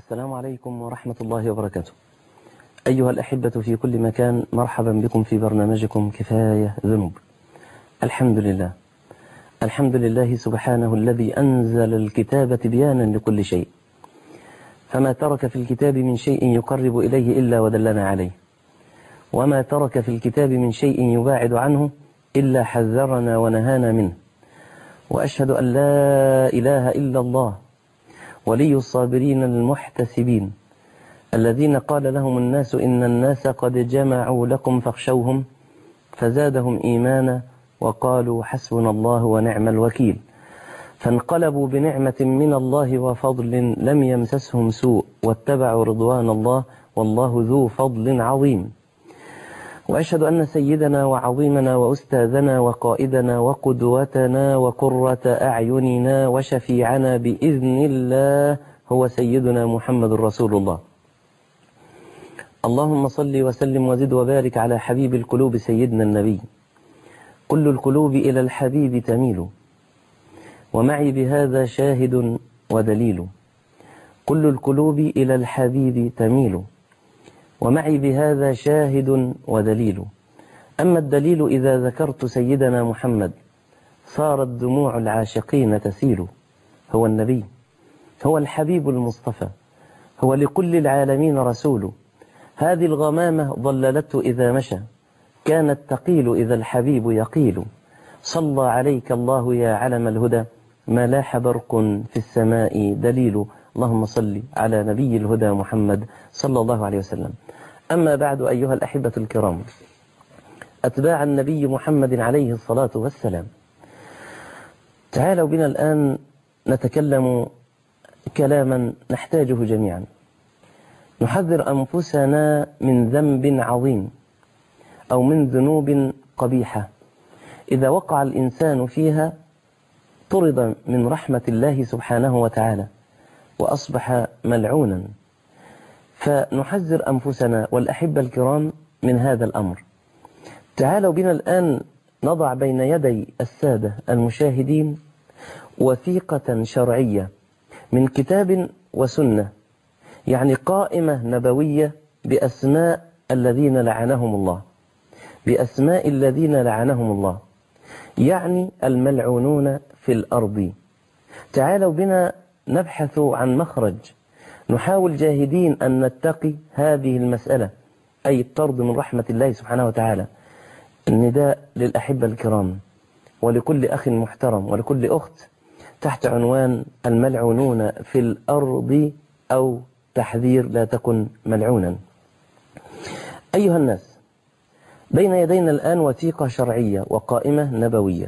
السلام عليكم ورحمة الله وبركاته. أيها الأحبة في كل مكان، مرحبا بكم في برنامجكم كفاية ذنوب. الحمد لله، الحمد لله سبحانه الذي أنزل الكتاب تبيانا لكل شيء، فما ترك في الكتاب من شيء يقرب إليه إلا ودلنا عليه، وما ترك في الكتاب من شيء يباعد عنه إلا حذرنا ونهانا منه. وأشهد أن لا إله إلا الله ولي الصابرين المحتسبين الذين قال لهم الناس إن الناس قد جمعوا لكم فاخشوهم فزادهم إيمانا وقالوا حسبنا الله ونعم الوكيل، فانقلبوا بنعمة من الله وفضل لم يمسسهم سوء واتبعوا رضوان الله والله ذو فضل عظيم. وأشهد أن سيدنا وعظيمنا وأستاذنا وقائدنا وقدوتنا وقرة أعيننا وشفيعنا بإذن الله هو سيدنا محمد رسول الله. اللهم صل وسلم وزد وبارك على حبيب القلوب سيدنا النبي. كل القلوب إلى الحبيب تميل، ومعي بهذا شاهد ودليل. كل القلوب إلى الحبيب تميل، ومعي بهذا شاهد ودليل. أما الدليل إذا ذكرت سيدنا محمد صارت دموع العاشقين تسيل. هو النبي، هو الحبيب المصطفى، هو لكل العالمين رسول. هذه الغمامة ضللته إذا مشى، كانت تقيل إذا الحبيب يقيل. صلى عليك الله يا علم الهدى، ما لاح برق في السماء دليل. اللهم صل على نبي الهدى محمد صلى الله عليه وسلم. أما بعد أيها الأحبة الكرام، أتباع النبي محمد عليه الصلاة والسلام، تعالوا بنا الآن نتكلم كلاما نحتاجه جميعا. نحذر أنفسنا من ذنب عظيم أو من ذنوب قبيحة إذا وقع الإنسان فيها طرد من رحمة الله سبحانه وتعالى وأصبح ملعونا. فنحذر أنفسنا والأحبة الكرام من هذا الأمر. تعالوا بنا الآن نضع بين يدي السادة المشاهدين وثيقة شرعية من كتاب وسنة، يعني قائمة نبوية بأسماء الذين لعنهم الله، بأسماء الذين لعنهم الله، يعني الملعونون في الأرض. تعالوا بنا نبحث عن مخرج، نحاول جاهدين أن نتقي هذه المسألة، أي الطرد من رحمة الله سبحانه وتعالى. النداء للأحبة الكرام ولكل أخ محترم ولكل أخت تحت عنوان الملعونون في الأرض، أو تحذير لا تكن ملعونا. أيها الناس، بين يدينا الآن وثيقة شرعية وقائمة نبوية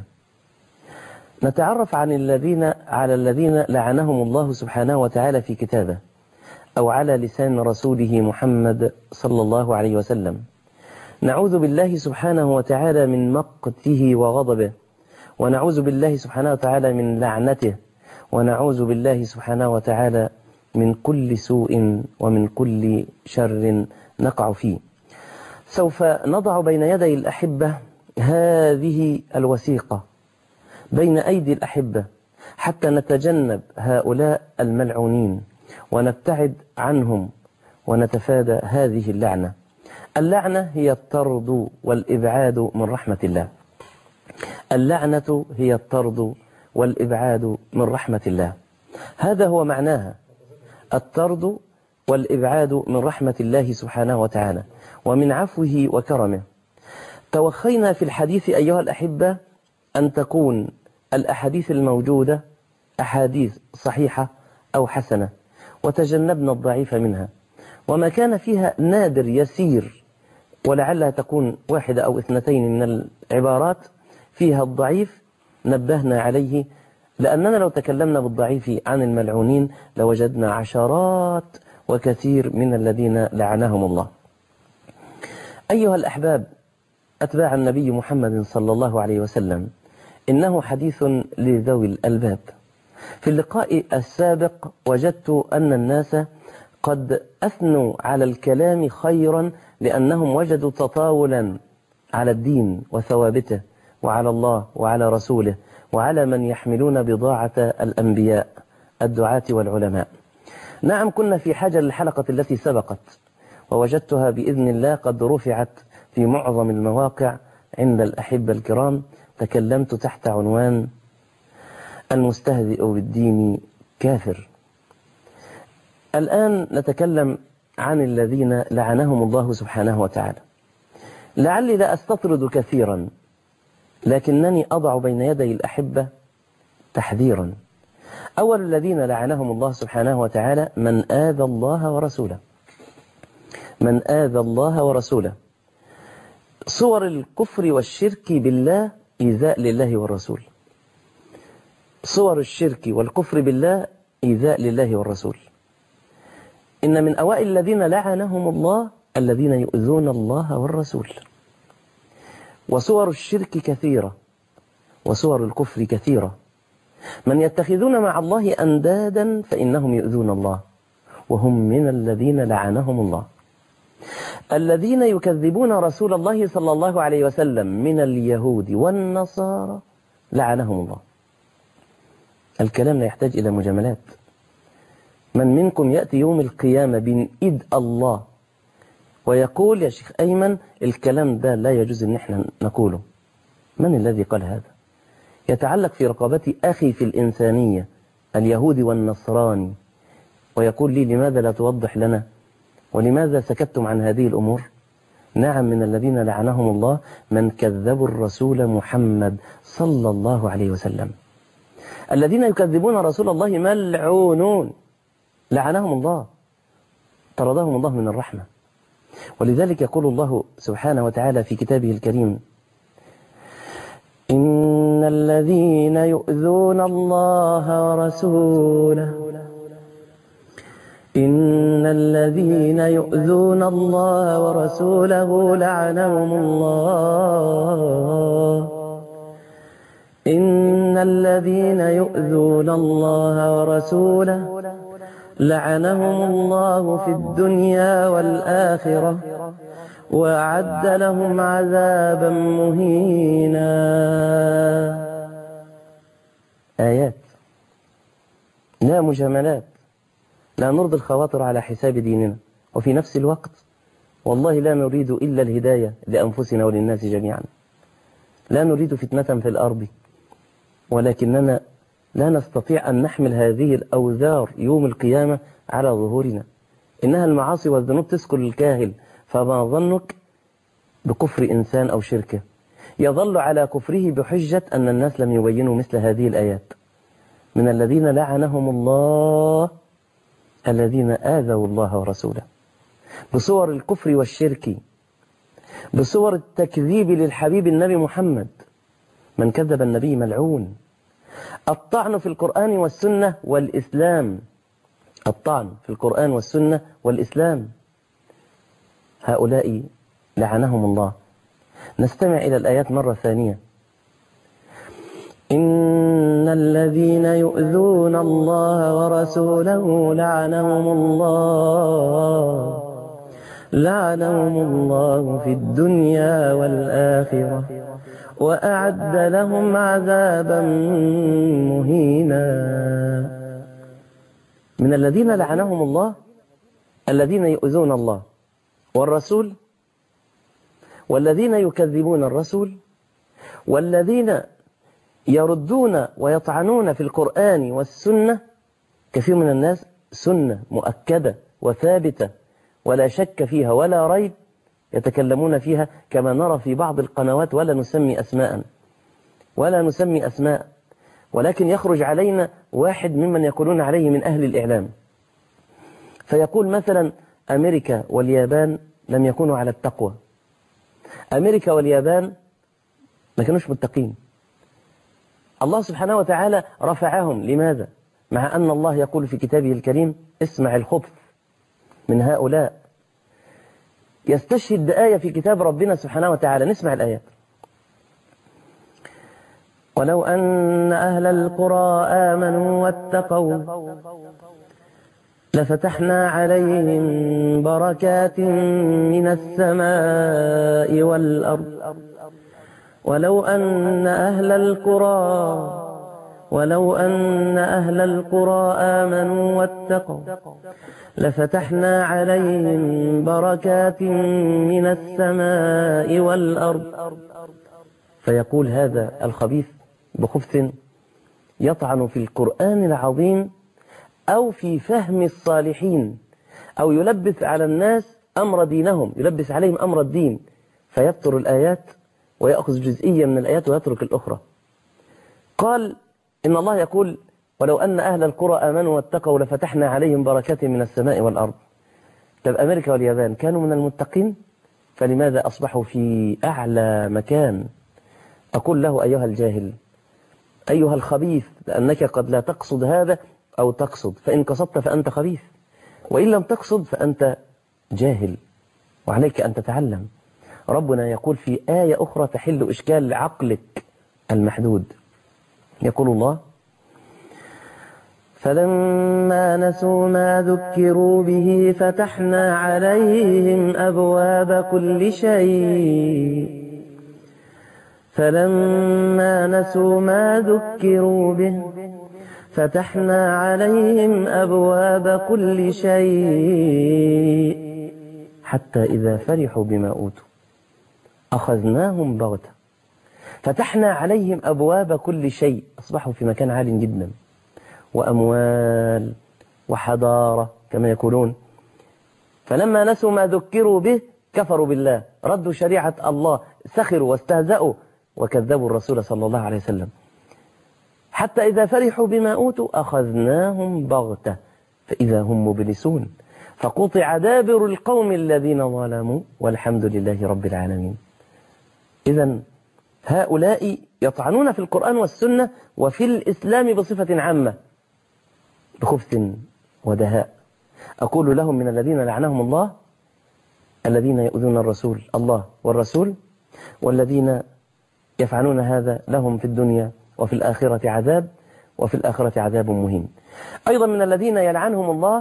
نتعرف على الذين لعنهم الله سبحانه وتعالى في كتابه أو على لسان رسوله محمد صلى الله عليه وسلم. نعوذ بالله سبحانه وتعالى من مقته وغضبه، ونعوذ بالله سبحانه وتعالى من لعنته، ونعوذ بالله سبحانه وتعالى من كل سوء ومن كل شر نقع فيه. سوف نضع بين يدي الأحبة هذه الوثيقة بين أيدي الأحبة حتى نتجنب هؤلاء الملعونين ونبتعد عنهم ونتفادى هذه اللعنة. اللعنة هي الطرد والإبعاد من رحمة الله. اللعنة هي الطرد والإبعاد من رحمة الله، هذا هو معناها، الطرد والإبعاد من رحمة الله سبحانه وتعالى ومن عفوه وكرمه. توخينا في الحديث أيها الأحبة أن تكون الأحاديث الموجودة أحاديث صحيحة أو حسنة، وتجنبنا الضعيف منها، وما كان فيها نادر يسير ولعلها تكون واحدة أو اثنتين من العبارات فيها الضعيف نبهنا عليه، لأننا لو تكلمنا بالضعيف عن الملعونين لوجدنا عشرات وكثير من الذين لعنهم الله. أيها الأحباب أتباع النبي محمد صلى الله عليه وسلم، إنه حديث لذوي الألباب. في اللقاء السابق وجدت أن الناس قد أثنوا على الكلام خيرا، لأنهم وجدوا تطاولا على الدين وثوابته وعلى الله وعلى رسوله وعلى من يحملون بضاعة الأنبياء الدعاة والعلماء. نعم كنا في حاجة للحلقة التي سبقت، ووجدتها بإذن الله قد رفعت في معظم المواقع عند الأحبة الكرام. تكلمت تحت عنوان المستهزئ بالدين كافر. الآن نتكلم عن الذين لعنهم الله سبحانه وتعالى. لعلي لا أستطرد كثيرا، لكنني أضع بين يدي الأحبة تحذيرا. أول الذين لعنهم الله سبحانه وتعالى من آذى الله ورسوله. من آذى الله ورسوله. صور الكفر والشرك بالله إيذاء لله والرسول. صور الشرك والكفر بالله إيذاء لله والرسول. إن من أوائل الذين لعنهم الله الذين يؤذون الله والرسول. وصور الشرك كثيرة وصور الكفر كثيرة. من يتخذون مع الله أندادا فإنهم يؤذون الله، وهم من الذين لعنهم الله. الذين يكذبون رسول الله صلى الله عليه وسلم من اليهود والنصارى لعنهم الله. الكلام لا يحتاج إلى مجاملات. من منكم يأتي يوم القيامة بين إيد الله ويقول يا شيخ أيمن الكلام ده لا يجوز أن احنا نقوله. من الذي قال هذا؟ يتعلق في رقبة أخي في الإنسانية اليهودي والنصراني، ويقول لي لماذا لا توضح لنا ولماذا سكتتم عن هذه الأمور؟ نعم من الذين لعنهم الله من كذبوا الرسول محمد صلى الله عليه وسلم. الذين يكذبون رسول الله ملعونون لعنهم الله، طردهم الله من الرحمة. ولذلك يقول الله سبحانه وتعالى في كتابه الكريم إن الذين يؤذون الله ورسوله إن الذين يؤذون الله ورسوله لعنهم الله إن الذين يؤذون الله ورسوله لعنهم الله في الدنيا والآخرة وأعد لهم عذابا مهينا. آيات لا مجاملات، لا نرضي الخواطر على حساب ديننا، وفي نفس الوقت والله لا نريد إلا الهداية لأنفسنا وللناس جميعا. لا نريد فتنة في الأرض، ولكننا لا نستطيع أن نحمل هذه الأوزار يوم القيامة على ظهورنا. إنها المعاصي والذنوب تسكن الكاهل، فما ظنك بكفر إنسان أو شركه؟ يظل على كفره بحجة أن الناس لم يبينوا مثل هذه الآيات. من الذين لعنهم الله الذين آذوا الله ورسوله بصور الكفر والشرك، بصور التكذيب للحبيب النبي محمد. من كذب النبي ملعون. الطعن في القرآن والسنة والإسلام، الطعن في القرآن والسنة والإسلام، هؤلاء لعنهم الله. نستمع إلى الآيات مرة ثانية. إن الذين يؤذون الله ورسوله لعنهم الله في الدنيا والآخرة وأعد لهم عذابا مهينا. من الذين لعنهم الله الذين يؤذون الله والرسول، والذين يكذبون الرسول، والذين يردون ويطعنون في القرآن والسنة. كثير من الناس سنة مؤكدة وثابتة ولا شك فيها ولا ريب يتكلمون فيها كما نرى في بعض القنوات، ولا نسمي أسماء، ولكن يخرج علينا واحد ممن يقولون عليه من أهل الإعلام فيقول مثلا أمريكا واليابان لم يكونوا على التقوى، أمريكا واليابان ما كانوش متقين، الله سبحانه وتعالى رفعهم. لماذا؟ مع أن الله يقول في كتابه الكريم اسمع الخبث من هؤلاء. يستشهد بآية في كتاب ربنا سبحانه وتعالى. نسمع الآيات. ولو أن أهل القرى آمنوا واتقوا لفتحنا عليهم بركات من السماء والأرض ولو أن أهل القرى ولو أن أهل القرى آمنوا واتقوا لفتحنا عليهم بركات من السماء والأرض. فيقول هذا الخبيث بخبث يطعن في القرآن العظيم أو في فهم الصالحين، أو يلبس على الناس أمر دينهم، يلبس عليهم أمر الدين، فيبتر الآيات ويأخذ جزئية من الآيات ويترك الأخرى. قال إن الله يقول ولو أن أهل القرى آمنوا واتقوا لفتحنا عليهم بركات من السماء والأرض. طب أمريكا واليابان كانوا من المتقين؟ فلماذا أصبحوا في أعلى مكان؟ أقول له أيها الجاهل، أيها الخبيث، لأنك قد لا تقصد هذا أو تقصد، فإن قصدت فأنت خبيث، وإن لم تقصد فأنت جاهل، وعليك أن تتعلم. ربنا يقول في آية أخرى تحل إشكال عقلك المحدود، يقول الله فلما نسوا ما ذكروا به فتحنا عليهم أبواب كل شيء فلما نسوا ما ذكروا به فتحنا عليهم أبواب كل شيء حتى إذا فرحوا بما أوتوا أخذناهم بغتة. فتحنا عليهم أبواب كل شيء، أصبحوا في مكان عال جدا، وأموال وحضارة كما يقولون. فلما نسوا ما ذكروا به كفروا بالله، ردوا شريعة الله، سخروا واستهزأوا وكذبوا الرسول صلى الله عليه وسلم. حتى إذا فرحوا بما أوتوا أخذناهم بغتة فإذا هم مبلسون فقطع دابر القوم الذين ظلموا والحمد لله رب العالمين. إذن هؤلاء يطعنون في القرآن والسنة وفي الإسلام بصفة عامة بخبث ودهاء. أقول لهم من الذين لعنهم الله الذين يؤذون الرسول الله والرسول، والذين يفعلون هذا لهم في الدنيا وفي الآخرة عذاب، وفي الآخرة عذاب مهين. أيضا من الذين يلعنهم الله،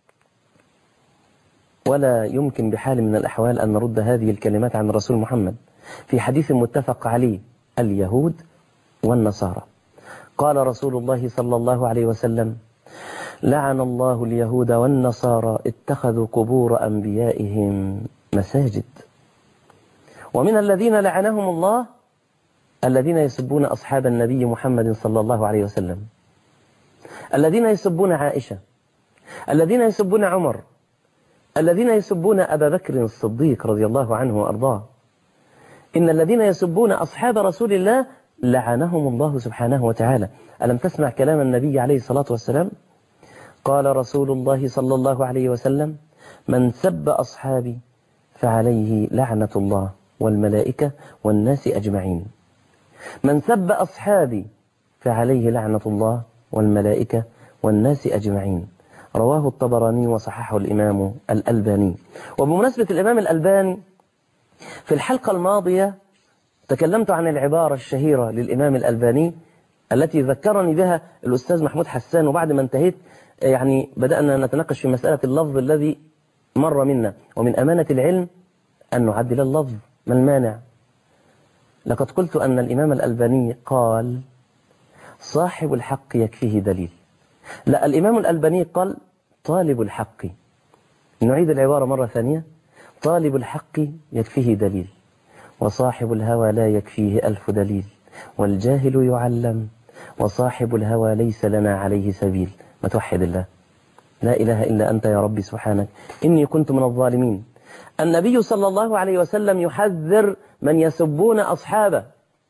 ولا يمكن بحال من الأحوال أن نرد هذه الكلمات عن الرسول محمد، في حديث متفق عليه، اليهود والنصارى. قال رسول الله صلى الله عليه وسلم لعن الله اليهود والنصارى اتخذوا قبور أنبيائهم مساجد. ومن الذين لعنهم الله الذين يسبون أصحاب النبي محمد صلى الله عليه وسلم، الذين يسبون عائشة، الذين يسبون عمر، الذين يسبون أبا بكر الصديق رضي الله عنه وأرضاه. إن الذين يسبون أصحاب رسول الله لعنهم الله سبحانه وتعالى. ألم تسمع كلام النبي عليه الصلاة والسلام؟ قال رسول الله صلى الله عليه وسلم من سب أصحابي فعليه لعنة الله والملائكة والناس أجمعين. من سب أصحابي فعليه لعنة الله والملائكة والناس أجمعين. رواه الطبراني وصححه الإمام الألباني. وبمناسبة الإمام الألباني، في الحلقة الماضية تكلمت عن العبارة الشهيرة للإمام الألباني التي ذكرني بها الأستاذ محمود حسان، وبعد ما انتهيت يعني بدأنا نتناقش في مسألة اللفظ الذي مر منا، ومن أمانة العلم أن نعدل اللفظ، ما المانع؟ لقد قلت أن الإمام الألباني قال صاحب الحق يكفيه دليل. لا، الإمام الألباني قال طالب الحق. نعيد العبارة مرة ثانية، طالب الحق يكفيه دليل، وصاحب الهوى لا يكفيه ألف دليل، والجاهل يعلم، وصاحب الهوى ليس لنا عليه سبيل. ما توحد الله، لا إله إلا أنت يا ربي سبحانك إني كنت من الظالمين. النبي صلى الله عليه وسلم يحذر من يسبون أصحابه.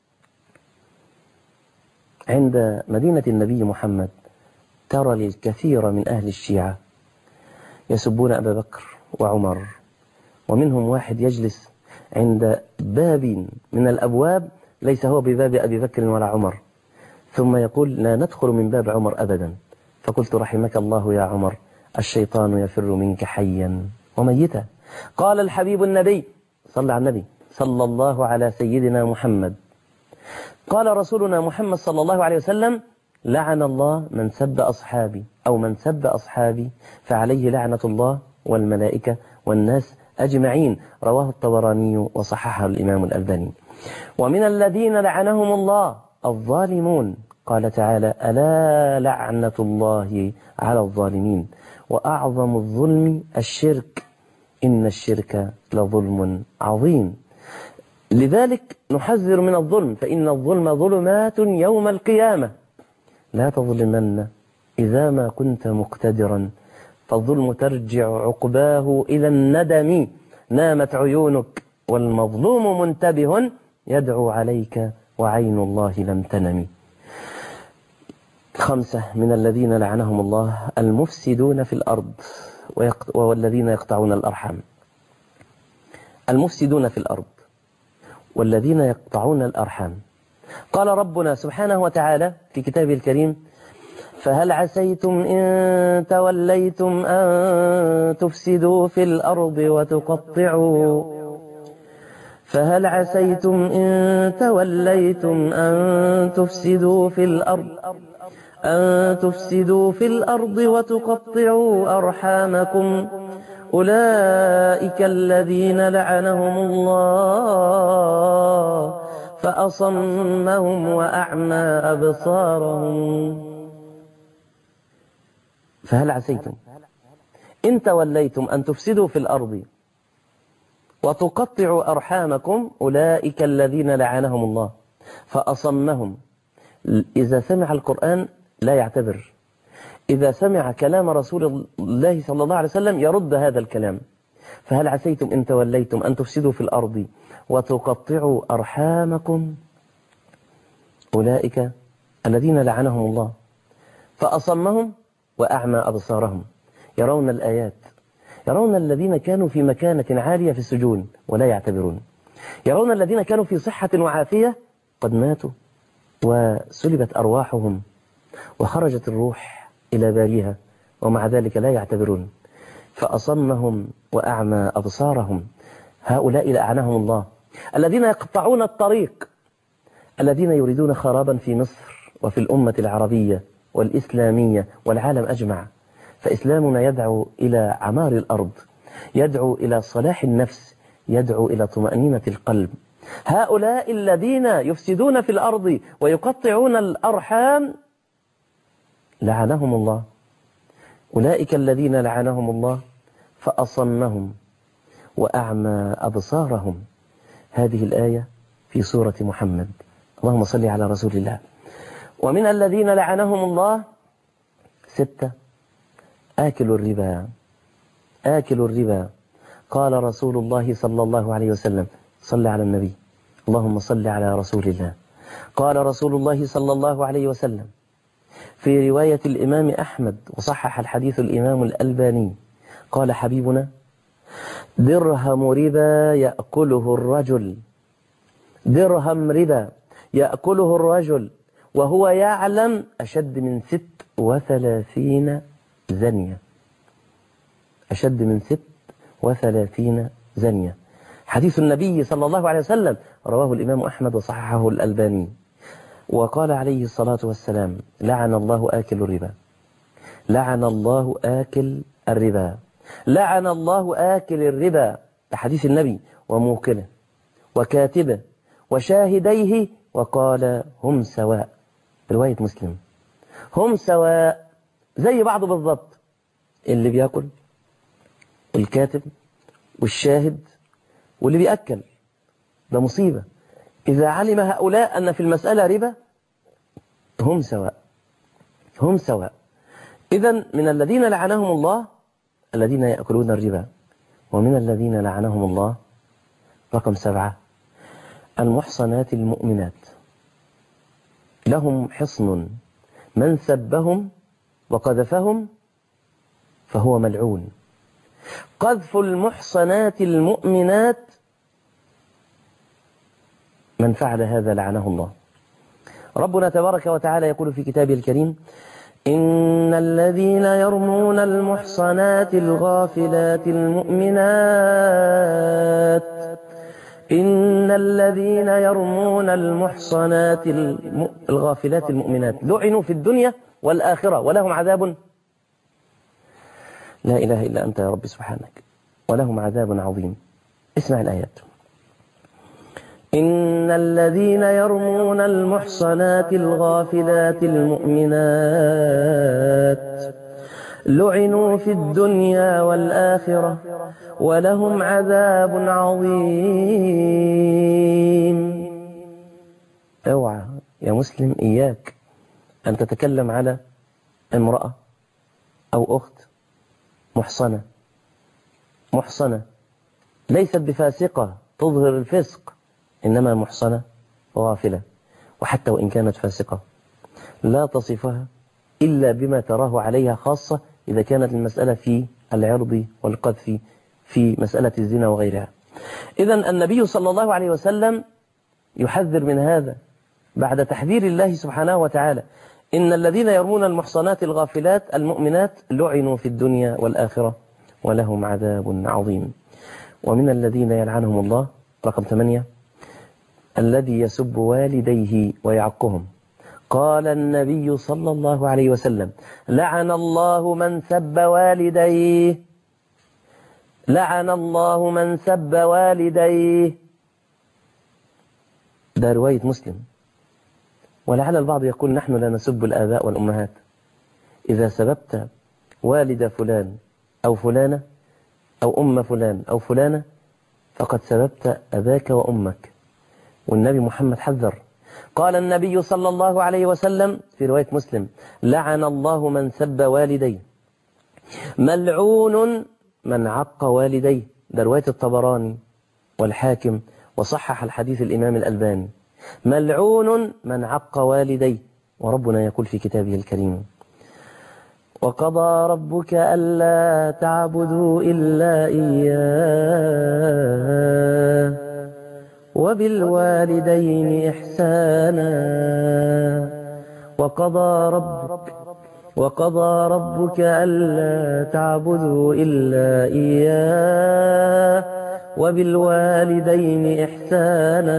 عند مدينة النبي محمد ترى الكثير من أهل الشيعة يسبون أبا بكر وعمر، ومنهم واحد يجلس عند باب من الأبواب ليس هو بباب أبي بكر ولا عمر، ثم يقول لا ندخل من باب عمر أبدا. فقلت رحمك الله يا عمر، الشيطان يفر منك حيا وميتا. قال الحبيب النبي، صلى على النبي صلى الله على سيدنا محمد، قال رسولنا محمد صلى الله عليه وسلم لعن الله من سب أصحابي أو من سب أصحابي فعليه لعنة الله والملائكة والناس أجمعين. رواه الطبراني وصححه الإمام الألباني. ومن الذين لعنهم الله الظالمون، قال تعالى: ألا لعنة الله على الظالمين وأعظم الظلم الشرك إن الشرك لظلم عظيم. لذلك نحذر من الظلم، فإن الظلم ظلمات يوم القيامة. لا تظلمن إذا ما كنت مقتدرا، فالظلم ترجع عقباه إلى الندم. نامت عيونك والمظلوم منتبه، يدعو عليك وعين الله لم تنم. 5 من الذين لعنهم الله: المفسدون في الأرض والذين يقطعون الأرحام. المفسدون في الأرض والذين يقطعون الأرحام. قال ربنا سبحانه وتعالى في كتابه الكريم: فهل عسيتم إن توليتم أن تفسدوا في الأرض وتقطعوا فهل عسيتم إن توليتم أن تفسدوا في الأرض وتقطعوا أرحامكم أولئك الذين لعنهم الله فأصمهم وأعمى أبصارهم. فهل عسيتم إن توليتم أن تفسدوا في الأرض وتقطعوا أرحامكم أولئك الذين لعنهم الله فأصمهم. إذا سمع القرآن لا يعتبر، إذا سمع كلام رسول الله صلى الله عليه وسلم يرد هذا الكلام. فهل عسيتم إن توليتم أن تفسدوا في الأرض وتقطعوا أرحامكم أولئك الذين لعنهم الله فأصمهم وأعمى أبصارهم. يرون الآيات، يرون الذين كانوا في مكانة عالية في السجون ولا يعتبرون، يرون الذين كانوا في صحة وعافية قد ماتوا وسلبت أرواحهم وخرجت الروح إلى باريها ومع ذلك لا يعتبرون. فأصمهم وأعمى أبصارهم. هؤلاء لعنهم الله، الذين يقطعون الطريق، الذين يريدون خرابا في مصر وفي الأمة العربية والإسلامية والعالم أجمع. فإسلامنا يدعو إلى عمار الأرض، يدعو إلى صلاح النفس، يدعو إلى طمأنينة القلب. هؤلاء الذين يفسدون في الأرض ويقطعون الأرحام لعنهم الله، أولئك الذين لعنهم الله فأصمهم وأعمى أبصارهم. هذه الآية في سورة محمد. اللهم صل على رسول الله. ومن الذين لعنهم الله 6 آكل الربا. آكل الربا. قال رسول الله صلى الله عليه وسلم: صل على النبي. اللهم صل على رسول الله. قال رسول الله صلى الله عليه وسلم في رواية الإمام أحمد وصحح الحديث الإمام الألباني، قال حبيبنا: درهم ربا يأكله الرجل، درهم ربا يأكله الرجل وهو يعلم أشد من 36 زنية، أشد من 36 زنية. حديث النبي صلى الله عليه وسلم رواه الإمام أحمد وصححه الألباني. وقال عليه الصلاة والسلام: لعن الله آكل الربا، لعن الله آكل الربا، لعن الله آكل الربا. حديث النبي وموكله وكاتبه وشاهديه، وقال: هم سواء. رواية مسلم. هم سواء، زي بعض بالضبط، اللي بيأكل والكاتب والشاهد واللي بيأكل. ده مصيبة. إذا علم هؤلاء أن في المسألة ربا هم سواء، هم سواء. إذن من الذين لعنهم الله الذين يأكلون الربا. ومن الذين لعنهم الله رقم 7 المحصنات المؤمنات. لهم حصن من سبهم وقذفهم فهو ملعون. قذف المحصنات المؤمنات، من فعل هذا لعنه الله. ربنا تبارك وتعالى يقول في كتابه الكريم: إن الذين يرمون المحصنات الغافلات المؤمنات، إن الذين يرمون المحصنات الغافلات المؤمنات لعنوا في الدنيا والآخرة ولهم عذاب، لا إله إلا أنت يا رب سبحانك، ولهم عذاب عظيم. اسمع الآيات: إن الذين يرمون المحصنات الغافلات المؤمنات لعنوا في الدنيا والآخرة ولهم عذاب عظيم. اوعى يا مسلم، إياك أن تتكلم على امرأة أو أخت محصنة ليست بفاسقة تظهر الفسق، إنما محصنة غافلة، وحتى وإن كانت فاسقة لا تصفها إلا بما تراه عليها، خاصة إذا كانت المسألة في العرض والقذف، في مسألة الزنا وغيرها. إذن النبي صلى الله عليه وسلم يحذر من هذا بعد تحذير الله سبحانه وتعالى: إن الذين يرمون المحصنات الغافلات المؤمنات لعنوا في الدنيا والآخرة ولهم عذاب عظيم. ومن الذين يلعنهم الله رقم 8: الذي يسب والديه ويعقهم. قال النبي صلى الله عليه وسلم: لعن الله من سب والديه، لعن الله من سب والديه. ده رواية مسلم. ولعل البعض يقول: نحن لا نسب الآباء والأمهات. إذا سببت والد فلان أو فلانة أو أم فلان أو فلانة فقد سببت أباك وأمك. والنبي محمد حذر. قال النبي صلى الله عليه وسلم في رواية مسلم: لعن الله من سب والديه، ملعون من عق والديه. ده رواية الطبراني والحاكم، وصحح الحديث الإمام الألباني. ملعون من عق والديه. وربنا يقول في كتابه الكريم: وقضى ربك ألا تعبدوا إلا إياه وبالوالدين إحسانا وقضى ربك ألا تعبدوا إلا إياه وبالوالدين إحسانا.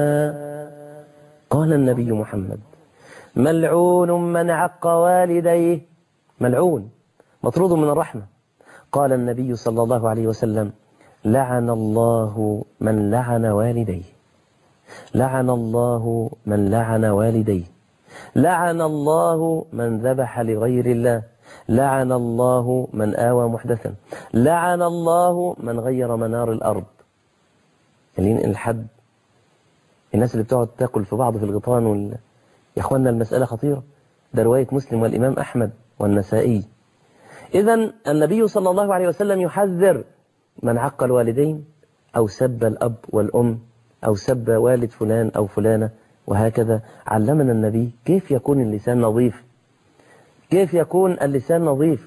قال النبي محمد: ملعون من عق والديه. ملعون، مطرود من الرحمة. قال النبي صلى الله عليه وسلم: لعن الله من لعن والديه، لعن الله من لعن والديه، لعن الله من ذبح لغير الله، لعن الله من آوى محدثا، لعن الله من غير منار الأرض. اللي ينقل الحد، الناس اللي بتقعد تاكل في بعض في الغيطان يا اخوانا المسألة خطيرة. ده رواية مسلم والإمام أحمد والنسائي. إذن النبي صلى الله عليه وسلم يحذر من عق الوالدين أو سب الأب والأم أو سب والد فلان أو فلانة، وهكذا علمنا النبي كيف يكون اللسان نظيف، كيف يكون اللسان نظيف.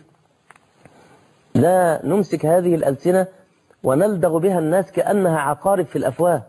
لا نمسك هذه الألسنة ونلدغ بها الناس كأنها عقارب في الأفواه.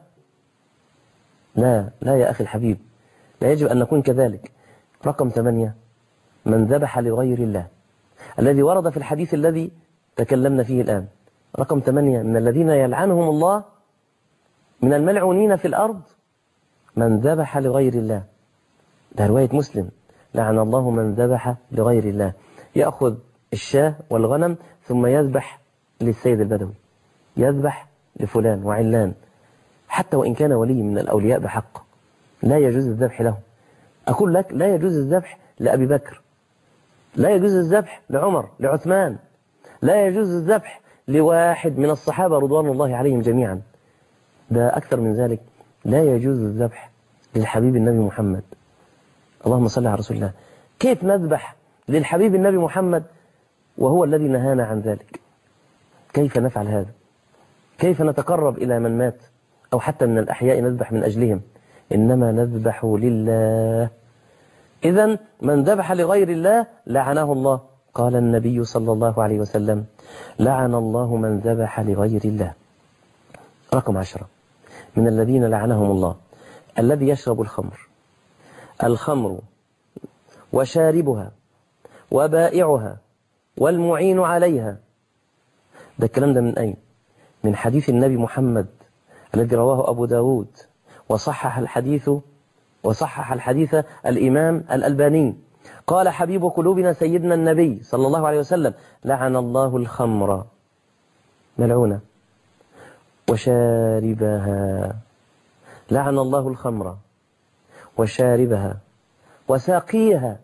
لا يا أخي الحبيب، لا يجب أن نكون كذلك. رقم 8: من ذبح لغير الله، الذي ورد في الحديث الذي تكلمنا فيه الآن. رقم 8: من الذين يلعنهم الله، من الملعونين في الأرض، من ذبح لغير الله. ده رواية مسلم: لعن الله من ذبح لغير الله. يأخذ الشاة والغنم ثم يذبح للسيد البدوي، يذبح لفلان وعلان، حتى وإن كان ولي من الأولياء بحق، لا يجوز الذبح له. أقول لك لا يجوز الذبح لأبي بكر، لا يجوز الذبح لعمر، لعثمان، لا يجوز الذبح لواحد من الصحابة رضوان الله عليهم جميعا. ده أكثر من ذلك، لا يجوز الذبح للحبيب النبي محمد. اللهم صل على رسول الله. كيف نذبح للحبيب النبي محمد وهو الذي نهانا عن ذلك؟ كيف نفعل هذا؟ كيف نتقرب إلى من مات أو حتى من الأحياء نذبح من أجلهم؟ إنما نذبح لله. إذن من ذبح لغير الله لعنه الله. قال النبي صلى الله عليه وسلم: لعن الله من ذبح لغير الله. رقم 10: من الذين لعنهم الله الذي يشرب الخمر وشاربها وبائعها والمعين عليها. ده الكلام ده من أين؟ من حديث النبي محمد الذي رواه أبو داود وصحح الحديث الإمام الألباني. قال حبيب قلوبنا سيدنا النبي صلى الله عليه وسلم: لعن الله الخمر، ملعونة، وشاربها، لعن الله الخمر وشاربها وساقيها.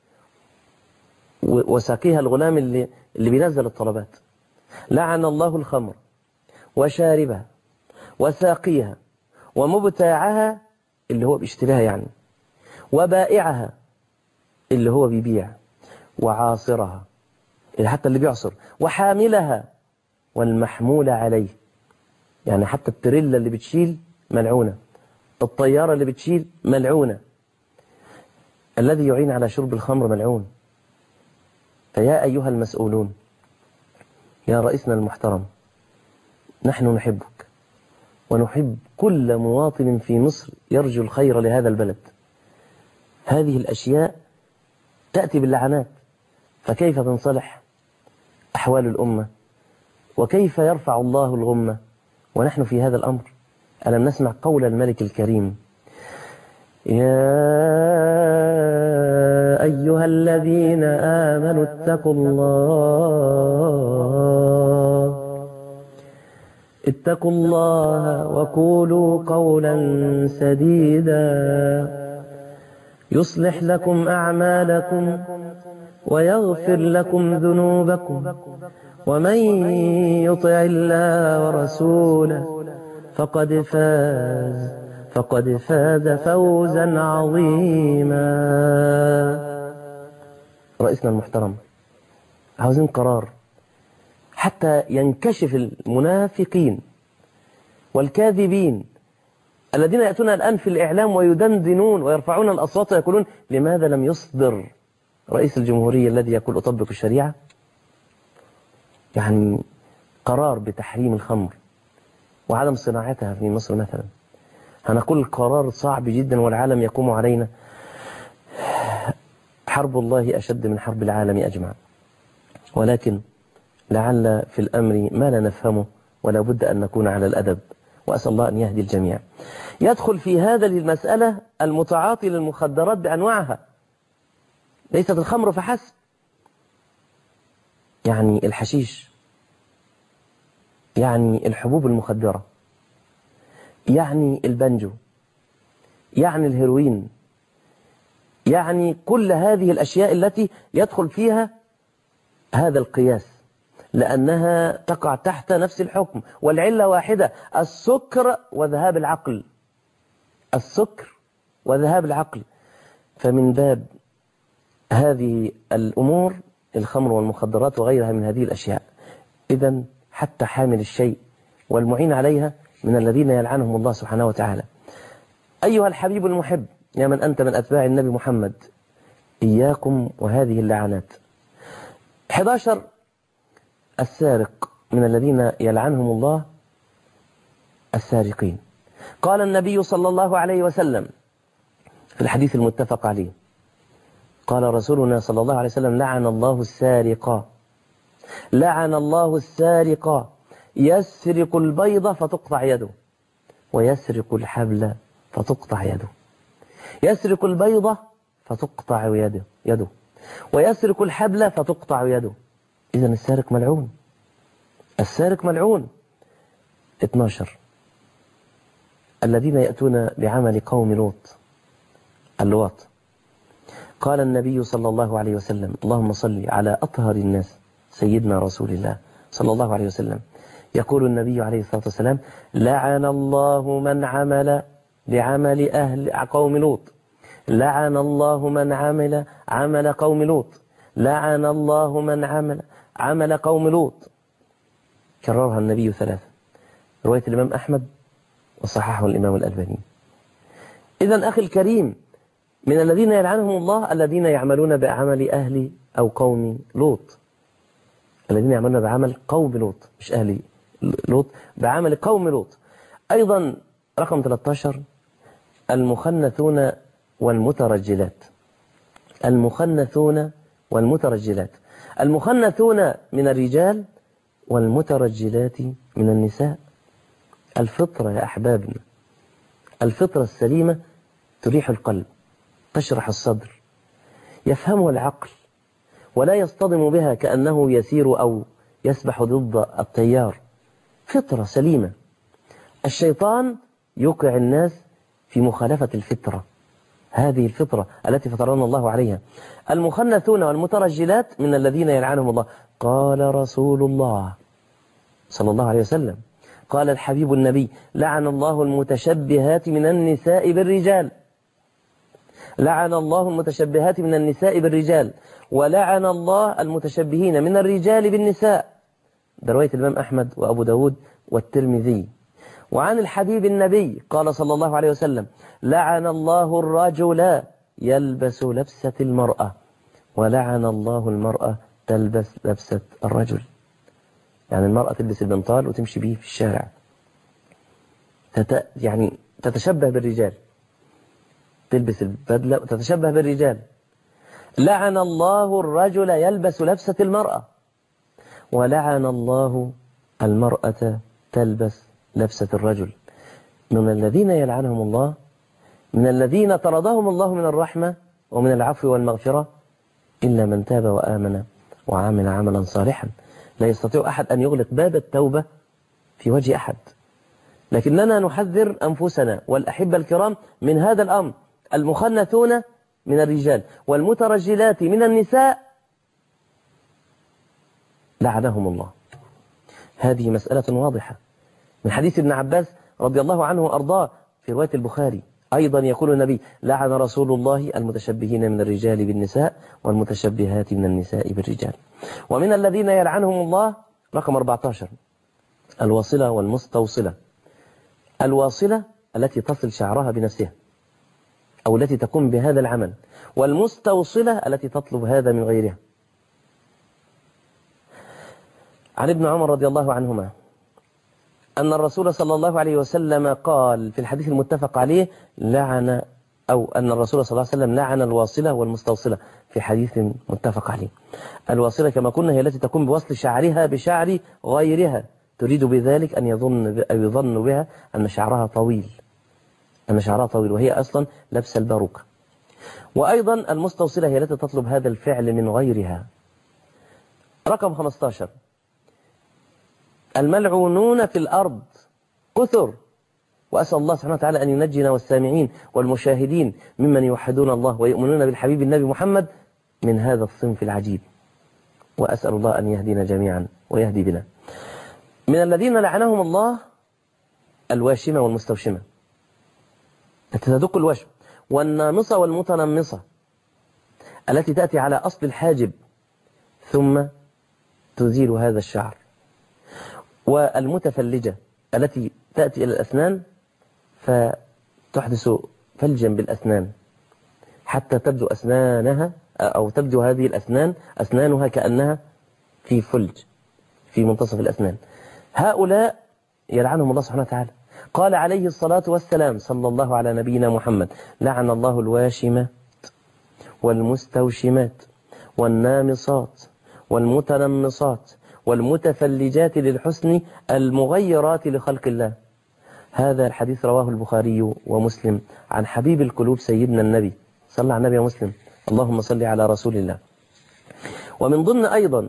وساقيها الغلام اللي بينزل الطلبات. لعن الله الخمر وشاربها وساقيها ومبتاعها اللي هو بيشتريها يعني، وبائعها اللي هو بيبيع، وعاصرها اللي حتى اللي بيعصر، وحاملها والمحمول عليه، يعني حتى التريلا اللي بتشيل ملعونة، الطيارة اللي بتشيل ملعونة، الذي يعين على شرب الخمر ملعون. فيا أيها المسؤولون، يا رئيسنا المحترم، نحن نحبك ونحب كل مواطن في مصر يرجو الخير لهذا البلد. هذه الأشياء تأتي باللعنات، فكيف تنصلح أحوال الأمة؟ وكيف يرفع الله الغمة ونحن في هذا الأمر؟ ألم نسمع قول الملك الكريم: يا أيها الذين آمنوا اتقوا الله وقولوا قولا سديدا يصلح لكم أعمالكم ويغفر لكم ذنوبكم ومن يطع الله ورسوله فقد فاز فوزا عظيما. رئيسنا المحترم، عاوزين قرار حتى ينكشف المنافقين والكاذبين الذين يأتون الآن في الإعلام ويدندنون ويرفعون الأصوات ويقولون: لماذا لم يصدر رئيس الجمهورية الذي يقول أطبق الشريعة يعني قرار بتحريم الخمر وعدم صناعتها في مصر مثلا؟ هنقول القرار صعب جدا والعالم يقوم علينا. حرب الله أشد من حرب العالم أجمع، ولكن لعل في الأمر ما لا نفهمه ولا بد أن نكون على الأدب، وأسأل الله أن يهدي الجميع. يدخل في هذا المسألة المتعاطي للمخدرات بأنواعها، ليست الخمر فحسب، يعني الحشيش، يعني الحبوب المخدرة، يعني البنجو، يعني الهيروين، يعني كل هذه الأشياء التي يدخل فيها هذا القياس، لأنها تقع تحت نفس الحكم، والعلة واحدة: السكر وذهاب العقل. السكر وذهاب العقل. فمن باب هذه الأمور الخمر والمخدرات وغيرها من هذه الأشياء. إذن حتى حامل الشيء والمعين عليها من الذين يلعنهم الله سبحانه وتعالى. أيها الحبيب المحب، يا من أنت من أتباع النبي محمد، إياكم وهذه اللعنات. 11 السارق من الذين يلعنهم الله السارقين. قال النبي صلى الله عليه وسلم في الحديث المتفق عليه، قال رسولنا صلى الله عليه وسلم: لعن الله السارق، لعن الله السارق، يسرق البيضة فتقطع يده، ويسرق الحبل فتقطع يده. يسرق البيضة فتقطع يده، ويسرق الحبل فتقطع يده. إذن السارق ملعون، السارق ملعون. 12 الذين يأتون بعمل قوم لوط، اللواط. قال النبي صلى الله عليه وسلم: اللهم صل على أطهر الناس سيدنا رسول الله صلى الله عليه وسلم. يقول النبي عليه الصلاة والسلام: لعن الله من عمل بعمل أهل قوم لوط، لعن الله من عمل قوم لوط، لعن الله من عمل قوم لوط. كررها النبي 3، رواية الإمام أحمد وصححه الإمام الألباني. إذن أخي الكريم، من الذين يلعنهم الله الذين يعملون بعمل أهل أو قوم لوط، الذين يعملون بعمل قوم لوط، مش أهل لوط، بعمل قوم لوط. أيضا رقم 13 المخنثون والمترجلات. المخنثون والمترجلات. المخنثون من الرجال والمترجلات من النساء. الفطرة يا أحبابنا، الفطرة السليمة تريح القلب، تشرح الصدر، يفهمها العقل ولا يصطدم بها كأنه يسير أو يسبح ضد التيار. فطرة سليمة. الشيطان يوقع الناس في مخالفة الفطرة، هذه الفطرة التي فطرنا الله عليها. المخنثون والمترجلات من الذين يلعنهم الله. قال رسول الله صلى الله عليه وسلم، قال الحبيب النبي: لعن الله المتشبهات من النساء بالرجال. لعن الله المتشبهات من النساء بالرجال، ولعن الله المتشبهين من الرجال بالنساء. ده رواية الإمام أحمد وأبو داود والترمذي. وعن الحبيب النبي قال صلى الله عليه وسلم: لعن الله الرجل يلبس لبسة المرأة، ولعن الله المرأة تلبس لبسة الرجل. يعني المرأة تلبس البنطال وتمشي به في الشارع، يعني تتشبه بالرجال، تلبس البدلة وتتشبه بالرجال. لعن الله الرجل يلبس لبسة المرأة، ولعن الله المرأة تلبس لبسة الرجل. من الذين يلعنهم الله، من الذين طردهم الله من الرحمة ومن العفو والمغفرة، إلا من تاب وآمن وعمل عملا صالحا. لا يستطيع أحد أن يغلق باب التوبة في وجه أحد، لكننا نحذر أنفسنا والأحبة الكرام من هذا الأمر. المخنثون من الرجال والمترجلات من النساء لعنهم الله. هذه مسألة واضحة من حديث ابن عباس رضي الله عنه وأرضاه في رواية البخاري. أيضا يقول النبي: لعن رسول الله المتشبهين من الرجال بالنساء والمتشبهات من النساء بالرجال. ومن الذين يلعنهم الله رقم 14: الواصلة والمستوصلة. الواصلة التي تصل شعرها بنفسها أو التي تقوم بهذا العمل، والمستوصلة التي تطلب هذا من غيرها. عن ابن عمر رضي الله عنهما أن الرسول صلى الله عليه وسلم قال في الحديث المتفق عليه: أن الرسول صلى الله عليه وسلم لعن الواصلة والمستوصلة، في حديث متفق عليه. الواصلة كما قلنا هي التي تقوم بوصل شعرها بشعر غيرها، تريد بذلك أن يظن بها أن شعرها طويل، وهي أصلا لبس الباروكة. وأيضا المستوصلة هي التي تطلب هذا الفعل من غيرها. رقم 15: الملعونون في الأرض كثر. وأسأل الله سبحانه وتعالى أن ينجينا والسامعين والمشاهدين ممن يوحدون الله ويؤمنون بالحبيب النبي محمد من هذا الصنف العجيب. وأسأل الله أن يهدينا جميعا ويهدي بنا. من الذين لعنهم الله الواشمة والمستوشمة، تدق الوشم، والنامصة والمتنمصة التي تأتي على أصل الحاجب ثم تزيل هذا الشعر، والمتفلجة التي تأتي إلى الأسنان فتحدث فلجا بالأسنان حتى تبدو أسنانها أو تبدو هذه الأسنان أسنانها كأنها في فلج في منتصف الأسنان. هؤلاء يلعنهم الله سبحانه وتعالى. قال عليه الصلاة والسلام صلى الله على نبينا محمد: لعن الله الواشمات والمستوشمات والنامصات والمتنمصات والمتفلجات للحسن المغيرات لخلق الله. هذا الحديث رواه البخاري ومسلم عن حبيب القلوب سيدنا النبي. صلى على النبي ومسلم، اللهم صل على رسول الله. ومن ضمن أيضا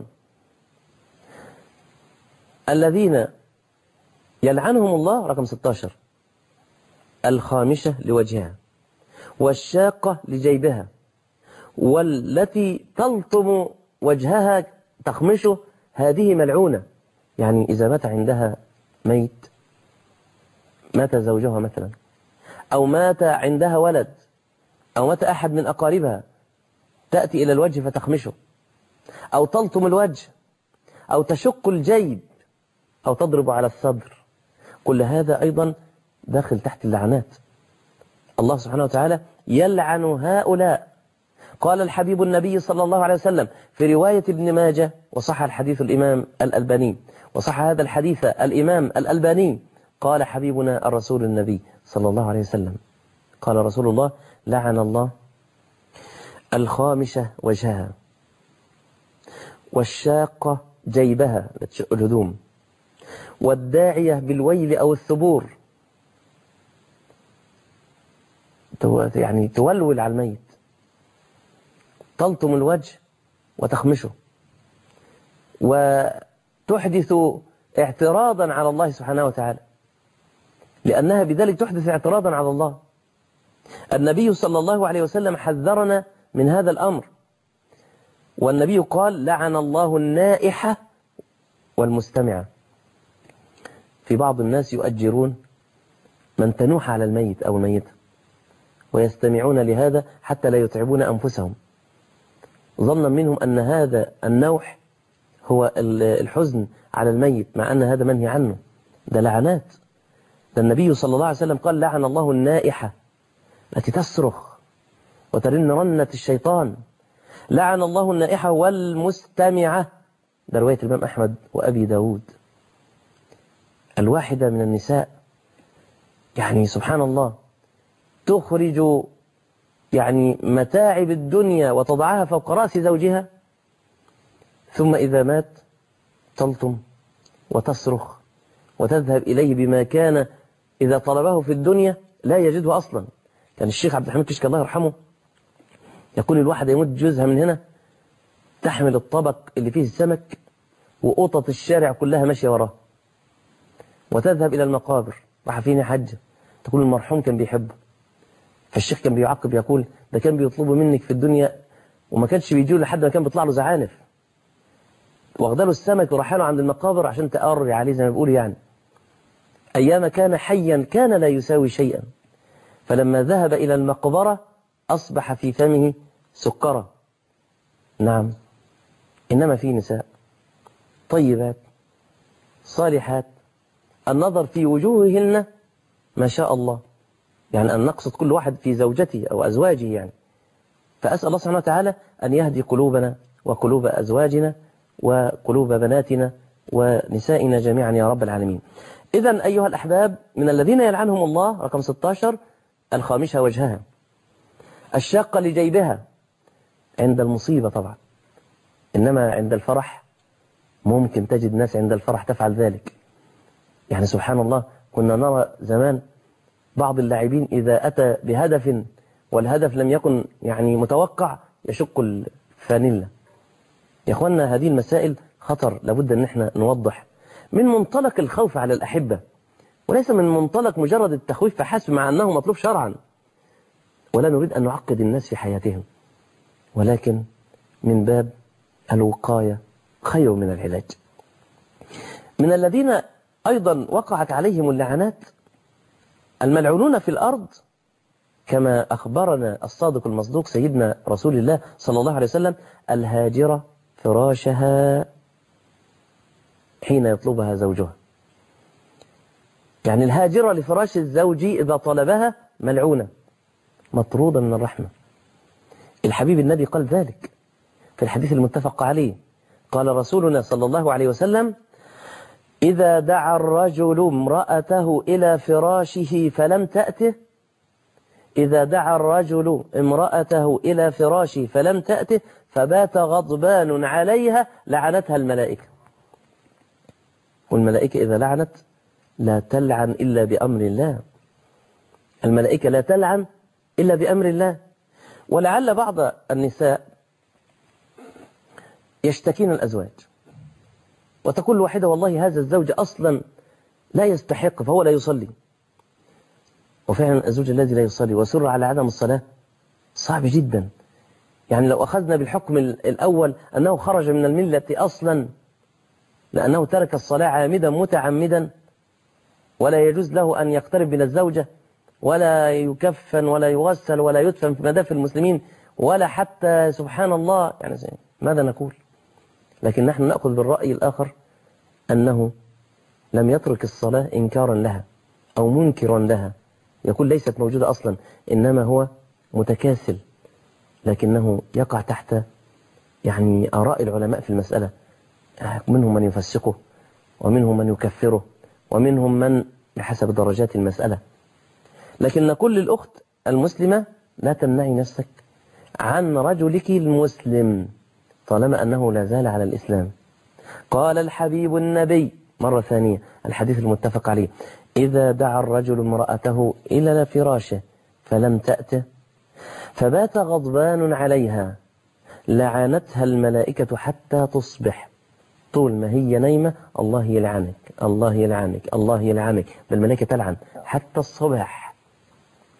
الذين يلعنهم الله رقم 16: الخامشة لوجهها، والشاقة لجيبها، والتي تلطم وجهها تخمشه، هذه ملعونة. يعني إذا مات عندها ميت، مات زوجها مثلا، أو مات عندها ولد، أو مات أحد من أقاربها، تأتي إلى الوجه فتخمشه، أو تلطم الوجه، أو تشق الجيب، أو تضرب على الصدر. كل هذا أيضا داخل تحت اللعنات. الله سبحانه وتعالى يلعن هؤلاء. قال الحبيب النبي صلى الله عليه وسلم في رواية ابن ماجه، وصح الحديث الإمام الألباني، وصح هذا الحديث الإمام الألباني، قال حبيبنا الرسول النبي صلى الله عليه وسلم، قال رسول الله: لعن الله الخامشة وجهها، والشاقة جيبها تشق الهدوم، والداعية بالويل أو الثبور، يعني تولول على الميت، تلطم الوجه وتخمشه، وتحدث اعتراضا على الله سبحانه وتعالى، لأنها بذلك تحدث اعتراضا على الله. النبي صلى الله عليه وسلم حذرنا من هذا الأمر، والنبي قال لعن الله النائحة والمستمعة. في بعض الناس يؤجرون من تنوح على الميت أو الميت ويستمعون لهذا حتى لا يتعبون أنفسهم، ظنا منهم أن هذا النوح هو الحزن على الميت، مع أن هذا منهي عنه، ده لعنات. ده النبي صلى الله عليه وسلم قال لعن الله النائحة التي تصرخ وترن رنة الشيطان، لعن الله النائحة والمستمعة، ده رواية الإمام أحمد وأبي داود. الواحدة من النساء يعني سبحان الله تخرج يعني متاعب الدنيا وتضعها فوق رأس زوجها، ثم إذا مات تلطم وتصرخ وتذهب إليه بما كان إذا طلبه في الدنيا لا يجده أصلا. كان الشيخ عبد الحميد كشك الله يرحمه يقول الواحد يموت جوزها من هنا تحمل الطبق اللي فيه السمك وقطط الشارع كلها ماشية وراه، وتذهب إلى المقابر. راح فيني حجة تقول المرحوم كان بيحبه، فالشيخ كان بيعقب يقول ده كان بيطلبه منك في الدنيا وما كانش بيجيه لحد ما كان بيطلع له زعانف، واخداله السمك ورحاله عند المقابر عشان تقري عليه زي ما بيقولوا يعني. أيام كان حيا كان لا يساوي شيئا، فلما ذهب إلى المقبرة أصبح في فمه سكرة. نعم، إنما في نساء طيبات صالحات النظر في وجوههن ما شاء الله، يعني أن نقصد كل واحد في زوجته أو أزواجه يعني. فأسأل الله سبحانه وتعالى أن يهدي قلوبنا وقلوب أزواجنا وقلوب بناتنا ونسائنا جميعا يا رب العالمين. إذن أيها الأحباب، من الذين يلعنهم الله رقم 16 الخامشة وجهها، الشاقة لجيبها عند المصيبة طبعا، إنما عند الفرح ممكن تجد ناس عند الفرح تفعل ذلك. يعني سبحان الله كنا نرى زمان بعض اللاعبين إذا أتى بهدف والهدف لم يكن يعني متوقع يشق الفانيلا. يا أخوانا هذه المسائل خطر، لابد أن احنا نوضح من منطلق الخوف على الأحبة، وليس من منطلق مجرد التخويف فحسب، مع أنه مطلوب شرعا، ولا نريد أن نعقد الناس في حياتهم، ولكن من باب الوقاية خير من العلاج. من الذين أيضا وقعت عليهم اللعنات الملعونون في الأرض، كما أخبرنا الصادق المصدوق سيدنا رسول الله صلى الله عليه وسلم: الهاجرة فراشها حين يطلبها زوجها. يعني الهاجرة لفراش الزوج إذا طلبها ملعونة مطرودة من الرحمة. الحبيب النبي قال ذلك في الحديث المتفق عليه، قال رسولنا صلى الله عليه وسلم: إذا دعا الرجل امرأته إلى فراشه فلم تأته، إذا دعا الرجل امرأته إلى فراشه فلم تأته فبات غضبان عليها لعنتها الملائكة. والملائكة إذا لعنت لا تلعن إلا بأمر الله، الملائكة لا تلعن إلا بأمر الله. ولعل بعض النساء يشتكين الأزواج وتقول واحدة: والله هذا الزوج أصلا لا يستحق فهو لا يصلي. وفعلا الزوج الذي لا يصلي وسر على عدم الصلاة صعب جدا. يعني لو أخذنا بالحكم الأول أنه خرج من الملة أصلا لأنه ترك الصلاة عامدا متعمدا، ولا يجوز له أن يقترب من الزوجة ولا يكفن ولا يغسل ولا يدفن في مدافن المسلمين ولا حتى سبحان الله، يعني ماذا نقول؟ لكن نحن نأخذ بالرأي الآخر أنه لم يترك الصلاة إنكارا لها أو منكرا لها، يقول ليست موجودة أصلا، إنما هو متكاسل، لكنه يقع تحت يعني آراء العلماء في المسألة. منهم من يفسقه ومنهم من يكفره ومنهم من بحسب درجات المسألة. لكن نقول للأخت المسلمة: لا تمنعي نفسك عن رجلك المسلم طالما أنه لا زال على الإسلام. قال الحبيب النبي مرة ثانية الحديث المتفق عليه: إذا دعا الرجل امرأته إلى فراشه فلم تأته فبات غضبان عليها لعنتها الملائكة حتى تصبح. طول ما هي نايمة الله يلعنك الله يلعنك الله يلعنك، بالملائكة تلعن حتى الصبح.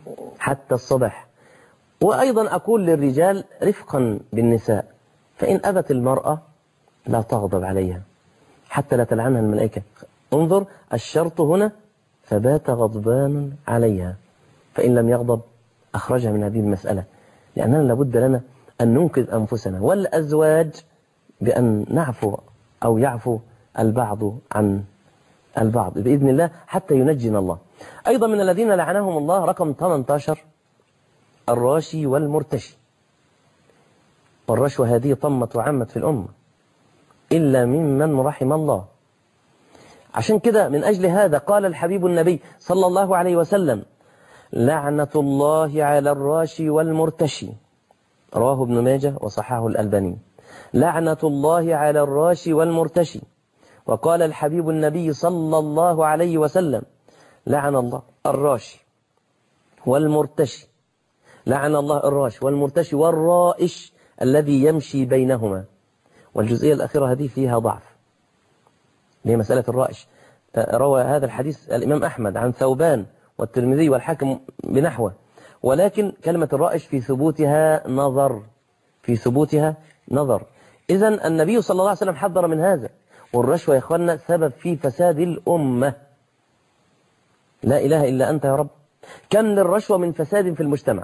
حتى الصباح. وأيضا أقول للرجال رفقا بالنساء، فإن أبت المرأة لا تغضب عليها حتى لا تلعنها الملائكة. انظر الشرط هنا فبات غضبان عليها، فإن لم يغضب أخرجها من هذه المسألة، لأننا لابد لنا أن ننقذ أنفسنا والأزواج بأن نعفو أو يعفو البعض عن البعض بإذن الله حتى ينجينا الله. أيضا من الذين لعنهم الله رقم 18 الراشي والمرتشي. والرشوة هذه طمت وعمت في الأمة إلا ممن رحم الله. عشان كده من أجل هذا قال الحبيب النبي صلى الله عليه وسلم لعنة الله على الراشي والمرتشي، رواه ابن ماجه وصححه الألباني. لعنة الله على الراشي والمرتشي. وقال الحبيب النبي صلى الله عليه وسلم لعن الله الراشي والمرتشي، لعن الله الراشي والمرتشي والرائش الذي يمشي بينهما. والجزئية الأخيرة هذه فيها ضعف، هي مسألة الرائش. روى هذا الحديث الإمام أحمد عن ثوبان والترمذي والحاكم بنحوه، ولكن كلمة الرائش في ثبوتها نظر، في ثبوتها نظر. إذن النبي صلى الله عليه وسلم حذر من هذا. والرشوة يا إخواننا سبب في فساد الأمة. لا إله إلا أنت يا رب. كم للرشوة من فساد في المجتمع،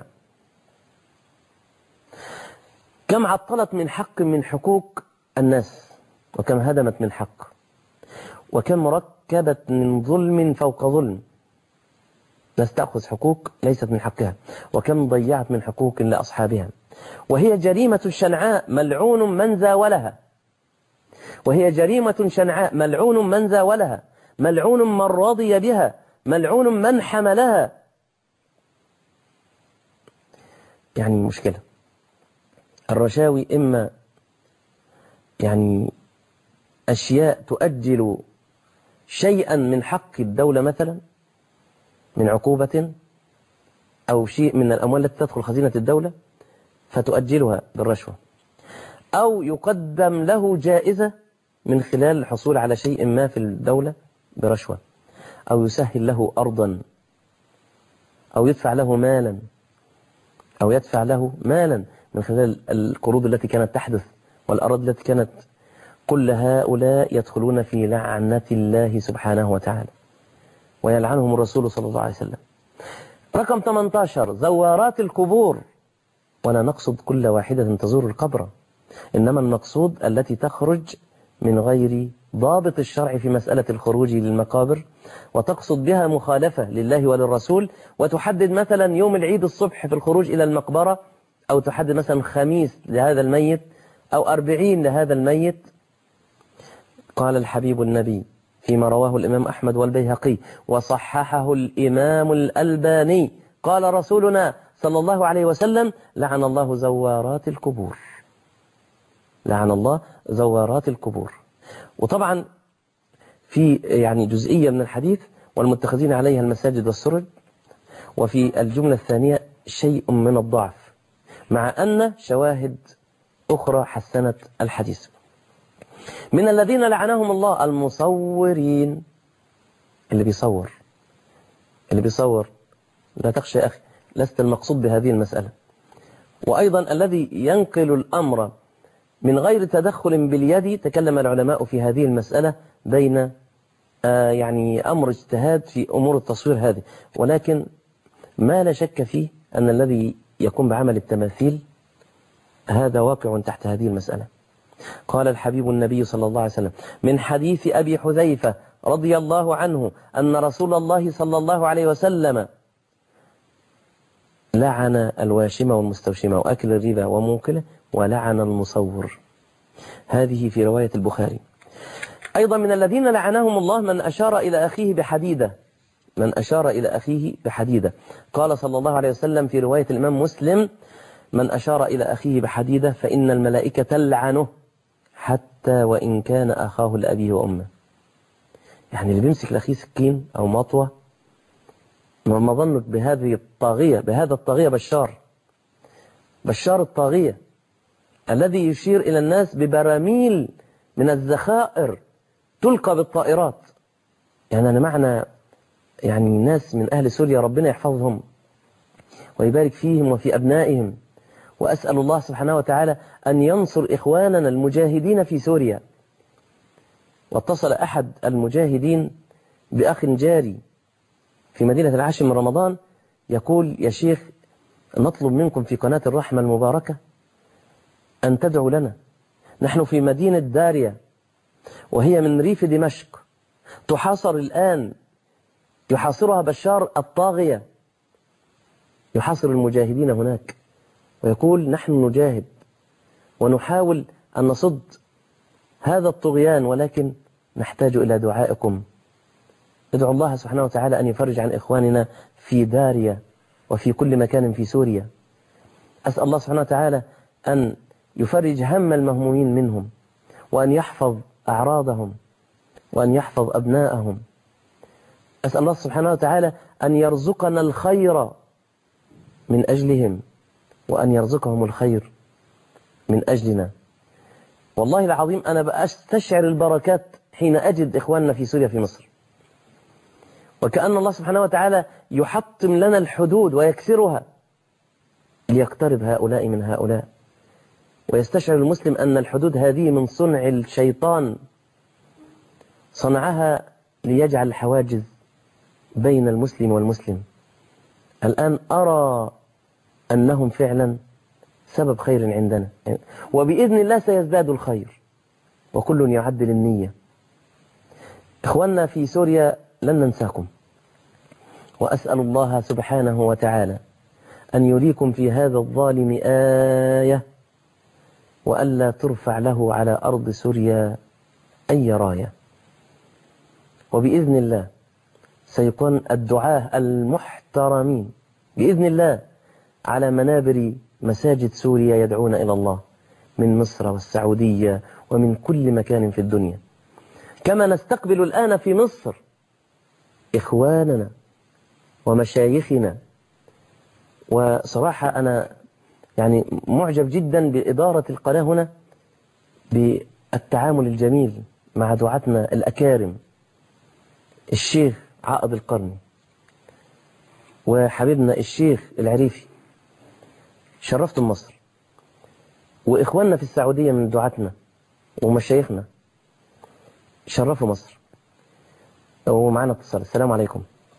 كم عطلت من حق من حقوق الناس، وكم هدمت من حق، وكم ركبت من ظلم فوق ظلم. ناس تأخذ حقوق ليست من حقها، وكم ضيعت من حقوق لأصحابها. وهي جريمة شنعاء ملعون من زاولها، وهي جريمة شنعاء ملعون من زاولها، ملعون من رضي بها، ملعون من حملها. يعني مشكلة الرشاوي إما يعني أشياء تؤجل شيئا من حق الدولة مثلا من عقوبة أو شيء من الأموال التي تدخل خزينة الدولة فتؤجلها بالرشوة، أو يقدم له جائزة من خلال الحصول على شيء ما في الدولة برشوة، أو يسهل له أرضا، أو يدفع له مالا، أو يدفع له مالا من خلال القروض التي كانت تحدث والأراضي التي كانت. كل هؤلاء يدخلون في لعنة الله سبحانه وتعالى ويلعنهم الرسول صلى الله عليه وسلم. رقم 18 زوارات القبور. ولا نقصد كل واحدة تزور القبر، إنما المقصود التي تخرج من غير ضابط الشرع في مسألة الخروج للمقابر، وتقصد بها مخالفة لله وللرسول، وتحدد مثلا يوم العيد الصبح في الخروج إلى المقبرة، أو تحدد مثلا خميس لهذا الميت أو 40 لهذا الميت. قال الحبيب النبي فيما رواه الإمام أحمد والبيهقي وصححه الإمام الألباني قال رسولنا صلى الله عليه وسلم لعن الله زوارات القبور، لعن الله زوارات القبور. وطبعا في يعني جزئية من الحديث والمتخذين عليها المساجد والسرج، وفي الجملة الثانية شيء من الضعف، مع أن شواهد أخرى حسنت الحديث. من الذين لعنهم الله المصورين، اللي بيصور لا تخشى يا أخي، لست المقصود بهذه المسألة. وأيضا الذي ينقل الأمر من غير تدخل باليد. تكلم العلماء في هذه المسألة بين يعني أمر اجتهاد في أمور التصوير هذه، ولكن ما لا شك فيه أن الذي يقوم بعمل التماثيل هذا واقع تحت هذه المسألة. قال الحبيب النبي صلى الله عليه وسلم من حديث أبي حذيفة رضي الله عنه أن رسول الله صلى الله عليه وسلم لعن الواشمة والمستوشمة وأكل الربا وموكله، ولعن المصور. هذه في رواية البخاري. أيضا من الذين لعنهم الله من أشار إلى أخيه بحديدة، من أشار إلى أخيه بحديدة. قال صلى الله عليه وسلم في رواية الإمام مسلم من أشار إلى أخيه بحديدة فإن الملائكة تلعنه حتى وإن كان أخاه لأبيه وأمه. يعني اللي بيمسك لأخيه سكين أو مطوة، ما ظنك بهذه الطاغية، بهذا الطاغية بشار الطاغية الذي يشير إلى الناس ببراميل من الذخائر تلقى بالطائرات. يعني أنا معنا يعني ناس من أهل سوريا ربنا يحفظهم، ويبارك فيهم وفي أبنائهم. وأسأل الله سبحانه وتعالى أن ينصر إخواننا المجاهدين في سوريا. واتصل أحد المجاهدين بأخ جاري في مدينة العاشر من رمضان يقول: يا شيخ، نطلب منكم في قناة الرحمة المباركة أن تدعوا لنا. نحن في مدينة داريا، وهي من ريف دمشق، تحاصر الآن، يحاصرها بشار الطاغية، يحاصر المجاهدين هناك، ويقول: نحن نجاهد ونحاول أن نصد هذا الطغيان، ولكن نحتاج إلى دعائكم. ادعوا الله سبحانه وتعالى أن يفرج عن إخواننا في داريا وفي كل مكان في سوريا. أسأل الله سبحانه وتعالى أن يفرج هم المهمومين منهم، وأن يحفظ أعراضهم، وأن يحفظ أبناءهم. أسأل الله سبحانه وتعالى أن يرزقنا الخير من أجلهم، وأن يرزقهم الخير من أجلنا. والله العظيم أنا بأستشعر البركات حين أجد إخواننا في سوريا في مصر، وكأن الله سبحانه وتعالى يحطم لنا الحدود ويكسرها ليقترب هؤلاء من هؤلاء. ويستشعر المسلم أن الحدود هذه من صنع الشيطان، صنعها ليجعل الحواجز بين المسلم والمسلم. الآن أرى أنهم فعلا سبب خير عندنا، وبإذن الله سيزداد الخير، وكل يعدل النية. إخواننا في سوريا لن ننساكم، وأسأل الله سبحانه وتعالى أن يريكم في هذا الظالم آية، وألا ترفع له على أرض سوريا أي راية. وبإذن الله سيكون الدعاة المحترمين بإذن الله على منابر مساجد سوريا يدعون إلى الله، من مصر والسعودية ومن كل مكان في الدنيا. كما نستقبل الآن في مصر إخواننا ومشايخنا. وصراحة أنا يعني معجب جدا بإدارة القناة هنا، بالتعامل الجميل مع دعاتنا الأكارم، الشيخ عائض القرني وحبيبنا الشيخ العريفي. شرفتم مصر. وإخواننا في السعودية من دعاتنا ومشايخنا شرفوا مصر. ومعنا اتصال. السلام عليكم.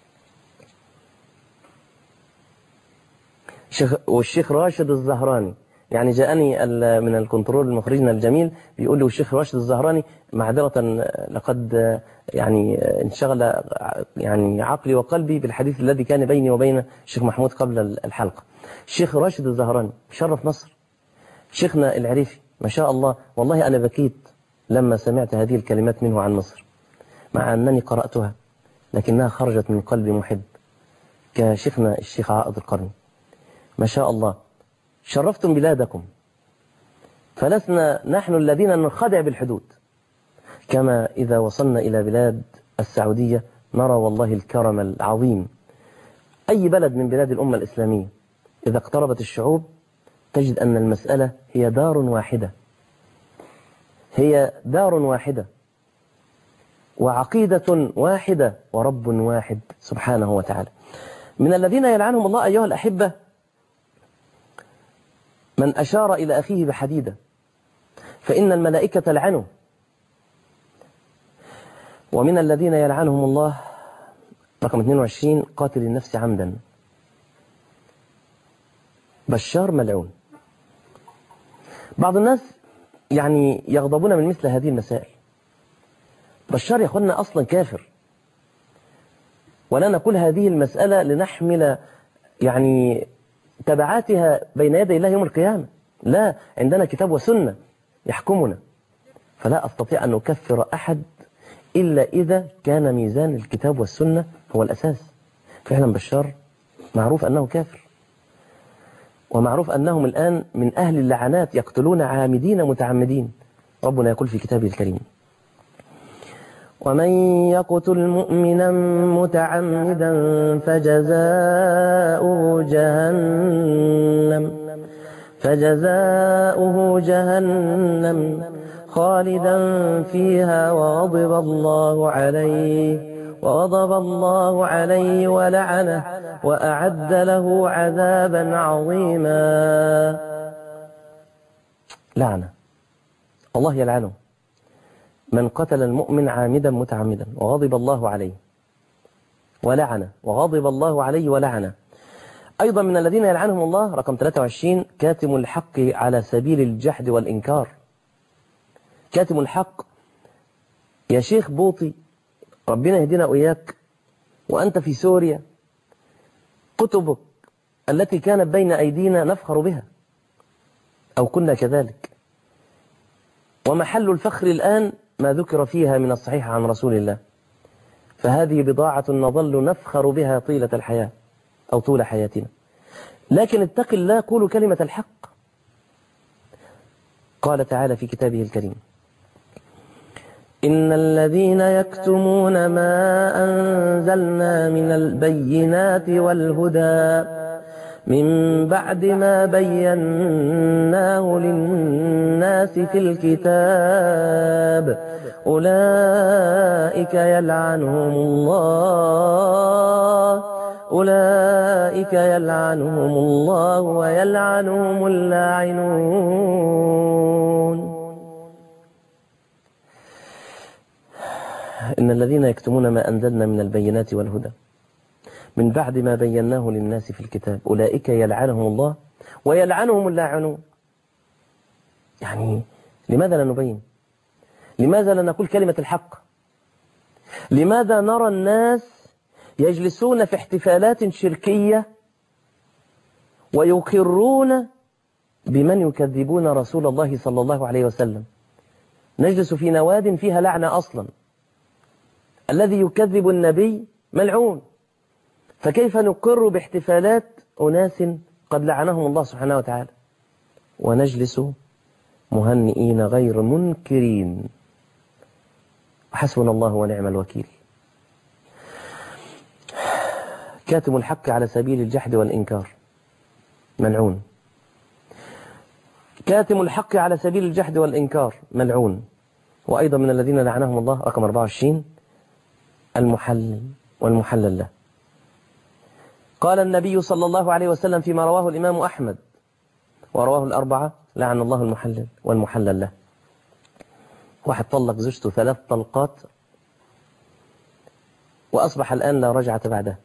والشيخ راشد الزهراني يعني جاءني من الكنترول مخرجنا الجميل بيقول لي: والشيخ راشد الزهراني معذرة لقد يعني انشغل يعني عقلي وقلبي بالحديث الذي كان بيني وبين الشيخ محمود قبل الحلقة. الشيخ راشد الزهراني شرف مصر. شيخنا العريفي ما شاء الله، والله أنا بكيت لما سمعت هذه الكلمات منه عن مصر، مع أنني قرأتها لكنها خرجت من قلبي محب، كشيخنا الشيخ عائض القرني. ما شاء الله، شرفتم بلادكم، فلسنا نحن الذين ننخدع بالحدود. كما إذا وصلنا إلى بلاد السعودية نرى والله الكرم العظيم. أي بلد من بلاد الأمة الإسلامية إذا اقتربت الشعوب تجد أن المسألة هي دار واحدة، هي دار واحدة وعقيدة واحدة ورب واحد سبحانه وتعالى. من الذين يلعنهم الله أيها الأحبة من أشار إلى أخيه بحديدة، فإن الملائكة تلعنه. ومن الذين يلعنهم الله رقم 22 قاتل النفس عمدا. بشار ملعون. بعض الناس يعني يغضبون من مثل هذه المسائل. بشار يا أخوانا أصلا كافر، ولا نقول هذه المسألة لنحمل يعني تبعاتها بين يدي الله يوم القيامة. لا، عندنا كتاب وسنة يحكمنا، فلا أستطيع أن أكفر أحد إلا إذا كان ميزان الكتاب والسنة هو الأساس. فعلا بشار معروف أنه كافر، ومعروف أنهم الآن من أهل اللعنات، يقتلون عامدين متعمدين. ربنا يقول في كتابه الكريم: ومن يقتل مؤمنا متعمدا فجزاؤه جهنم خالدا فيها وغضب الله عليه وغضب الله عليه ولعنه وأعد له عذابا عظيما. لعنة الله يلعنه من قتل المؤمن عامدا متعمدا، وغضب الله عليه ولعنه، وغضب الله عليه ولعنه. أيضا من الذين يلعنهم الله رقم 23 كاتم الحق على سبيل الجحد والإنكار. كاتم الحق يا شيخ بوطي، ربنا يهدينا وإياك، وأنت في سوريا كتبك التي كانت بين أيدينا نفخر بها أو كنا كذلك، ومحل الفخر الآن ما ذكر فيها من الصحيح عن رسول الله، فهذه بضاعة نظل نفخر بها طيلة الحياة أو طول حياتنا. لكن اتق الله، قولوا كلمة الحق. قال تعالى في كتابه الكريم: إن الذين يكتمون ما أنزلنا من البينات والهدى من بعد ما بيناه للناس في الكتاب أولئك يلعنهم الله ويلعنهم اللاعنون. إن الذين يكتمون ما أنزلنا من البينات والهدى من بعد ما بيناه للناس في الكتاب أولئك يلعنهم الله ويلعنهم اللاعنون. يعني لماذا لا نبين؟ لماذا لا نقول كلمة الحق؟ لماذا نرى الناس يجلسون في احتفالات شركية ويقرون بمن يكذبون رسول الله صلى الله عليه وسلم؟ نجلس في نواد فيها لعنة أصلا، الذي يكذب النبي ملعون، فكيف نقر باحتفالات أناس قد لعنهم الله سبحانه وتعالى ونجلس مهنئين غير منكرين؟ حسبنا الله ونعم الوكيل. كاتم الحق على سبيل الجحد والإنكار ملعون. كاتم الحق على سبيل الجحد والإنكار ملعون. وأيضا من الذين لعنهم الله رقم 24 المحلل والمحلل له. قال النبي صلى الله عليه وسلم فيما رواه الإمام أحمد ورواه الأربعة: لعن الله المحلل والمحلل له. واحد طلق زوجته 3 طلقات وأصبح الآن لا رجعة بعده،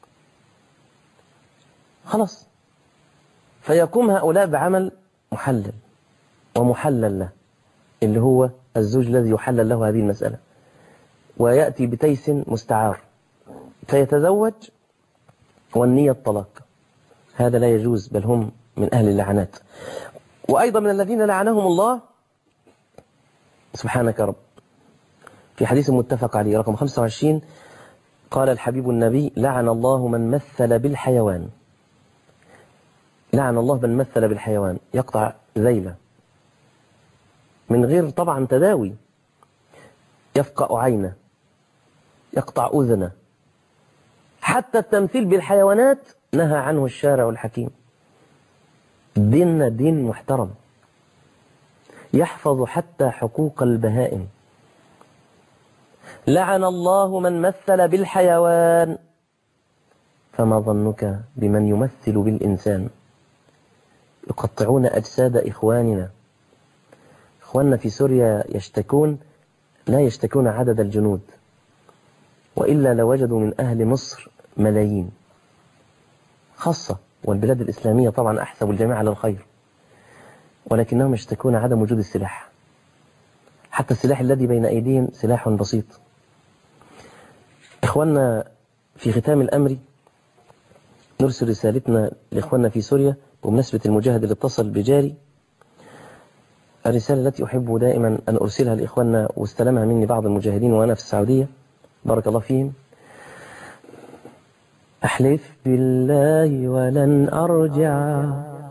خلاص، فيقوم هؤلاء بعمل محلل ومحلل له، اللي هو الزوج الذي يحلل له هذه المسألة، ويأتي بتيس مستعار فيتزوج والنية الطلاق. هذا لا يجوز، بل هم من أهل اللعنات. وأيضا من الذين لعنهم الله سبحانك رب في حديث متفق عليه رقم 25 قال الحبيب النبي: لعن الله من مثل بالحيوان. لعن الله من مثل بالحيوان، يقطع ذيله من غير طبعا تداوي، يفقأ عينه، يقطع أذنه. حتى التمثيل بالحيوانات نهى عنه الشارع الحكيم. ديننا دين محترم يحفظ حتى حقوق البهائم. لعن الله من مثل بالحيوان، فما ظنك بمن يمثل بالإنسان؟ يقطعون أجساد إخواننا في سوريا، يشتكون، لا يشتكون عدد الجنود، وإلا لوجدوا من أهل مصر ملايين خاصة، والبلاد الإسلامية طبعا أحسب الجميع على الخير، ولكنهم يشتكون عدم وجود السلاح. حتى السلاح الذي بين أيديهم سلاح بسيط. إخواننا في ختام الأمر نرسل رسالتنا لإخواننا في سوريا بمناسبة المجاهد اللي اتصل بجاري. الرسالة التي أحب دائما أن أرسلها لإخواننا واستلمها مني بعض المجاهدين وأنا في السعودية بارك الله فيهم: أحلف بالله ولن أرجع،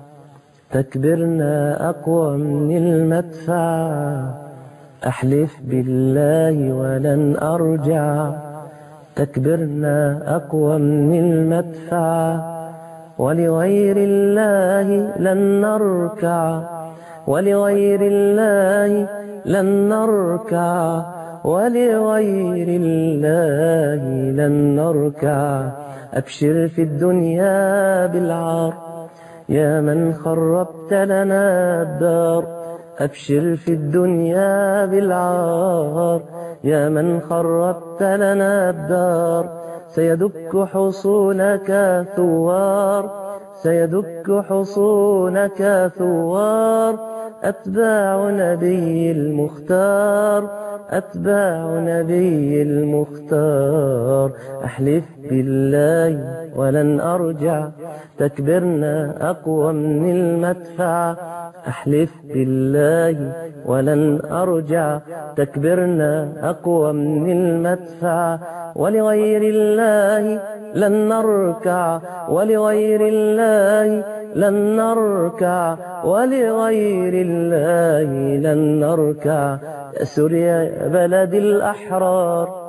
تكبرنا أقوى من المدفع. أحلف بالله ولن أرجع، تكبرنا أقوى من المدفع. ولغير الله لن نركع، ولغير الله لن نركع، ولغير الله لن نركع. أبشر في الدنيا بالعار يا من خربت لنا الدار. أبشر في الدنيا بالعار يا من خربت لنا الدار. سيدك حصونك ثوار، سيدك حصونك ثوار. أتباع نبي المختار، أتباع نبي المختار. أحلف بالله ولن أرجع، تكبرنا أقوى من المدفع. أحلف بالله ولن أرجع، تكبرنا أقوى من المدفع. ولغير الله لن نركع، ولغير الله لن نركع، ولغير الله لن نركع. يا سوريا بلد الأحرار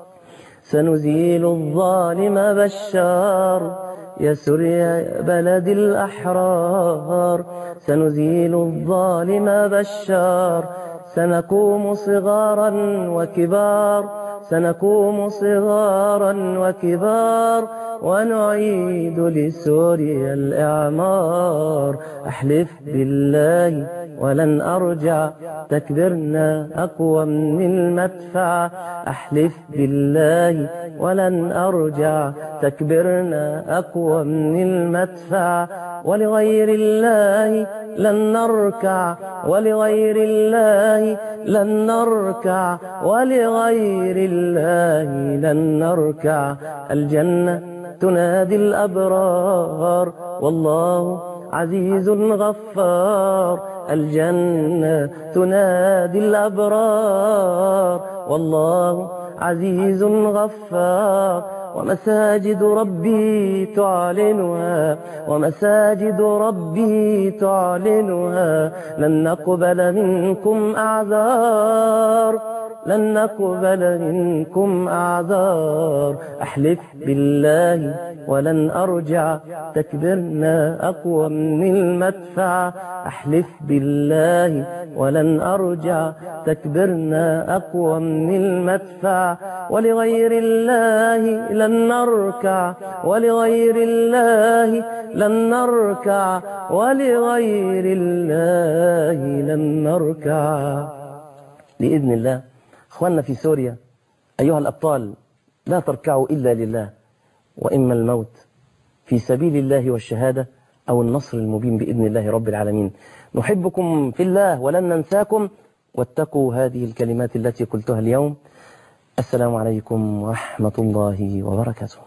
سنزيل الظالم بشار. يا سوريا بلد الأحرار سنزيل الظالم بشار. سنقوم صغارا وكبار، سنقوم صغارا وكبار، ونعيد لسوريا الإعمار. أحلف بالله ولن أرجع، تكبرنا أقوى من المدفع. أحلف بالله ولن أرجع، تكبرنا أقوى من المدفع. ولغير الله لن نركع، ولغير الله لن نركع، ولغير الله لن نركع. الجنة تنادي الأبرار والله عزيز غفار. الجنة تنادي الأبرار والله عزيز غفار. ومساجد ربي تعلنها، ومساجد ربي تعلنها. لن نقبل منكم أعذار، لن نقبل منكم أعذار. أحلف بالله ولن أرجع، تكبرنا أقوى من المدفع. أحلف بالله ولن أرجع، تكبرنا أقوى من المدفع. ولغير الله لن نركع، ولغير الله لن نركع، ولغير الله لن نركع. بإذن الله أخواننا في سوريا أيها الأبطال، لا تركعوا إلا لله، وإما الموت في سبيل الله والشهادة أو النصر المبين بإذن الله رب العالمين. نحبكم في الله ولن ننساكم، واتقوا هذه الكلمات التي قلتها اليوم. السلام عليكم ورحمة الله وبركاته.